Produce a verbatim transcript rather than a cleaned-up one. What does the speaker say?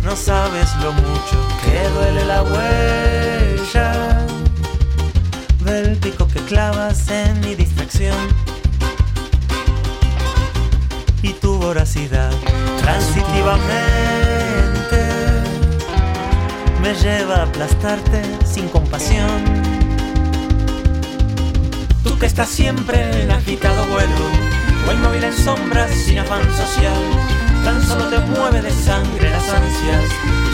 No sabes lo mucho que duele la huella del pico que clavas en mi distracción. Y tu voracidad transitivamente me lleva a aplastarte sin compasión. Tú que estás siempre en agitado vuelo, o inmóvil en sombras sin afán social, tan solo te mueve de sangre las ansias